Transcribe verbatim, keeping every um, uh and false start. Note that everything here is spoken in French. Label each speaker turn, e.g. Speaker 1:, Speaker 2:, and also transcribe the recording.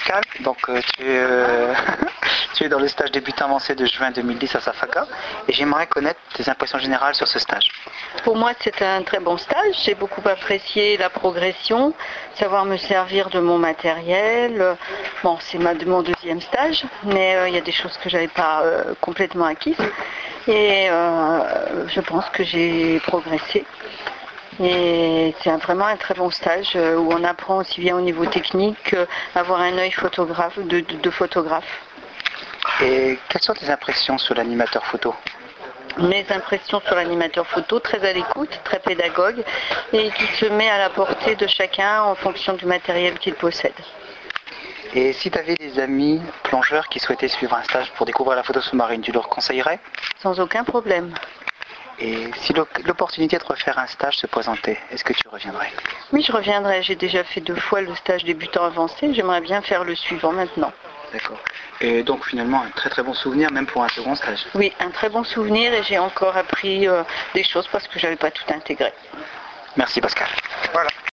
Speaker 1: Pascal, donc euh, tu, es, euh, tu es dans le stage débutant avancé de juin deux mille dix à Safaka et j'aimerais connaître tes impressions générales sur ce stage.
Speaker 2: Pour moi, c'est un très bon stage. J'ai beaucoup apprécié la progression, savoir me servir de mon matériel. Bon, c'est ma, de mon deuxième stage, mais euh, il y a des choses que je n'avais pas euh, complètement acquises. Et euh, je pense que j'ai progressé. Et c'est un, vraiment un très bon stage euh, où on apprend aussi bien au niveau technique, euh, avoir un œil photographe, de, de, de photographe.
Speaker 1: Et quelles sont tes impressions sur l'animateur photo?
Speaker 2: Mes impressions sur l'animateur photo, très à l'écoute, très pédagogue et qui se met à la portée de chacun en fonction du matériel qu'il possède.
Speaker 1: Et si tu avais des amis plongeurs qui souhaitaient suivre un stage pour découvrir la photo sous-marine, tu leur conseillerais?
Speaker 2: Sans aucun problème.
Speaker 1: Et si l'opportunité de refaire un stage se présentait, est-ce que tu reviendrais?
Speaker 2: Oui, je reviendrai. J'ai déjà fait deux fois le stage débutant avancé. J'aimerais bien faire le suivant maintenant.
Speaker 1: D'accord. Et donc finalement un très très bon souvenir même pour un second stage.
Speaker 2: Oui, un très bon souvenir et j'ai encore appris euh, des choses parce que je n'avais pas tout intégré.
Speaker 1: Merci Pascal. Voilà.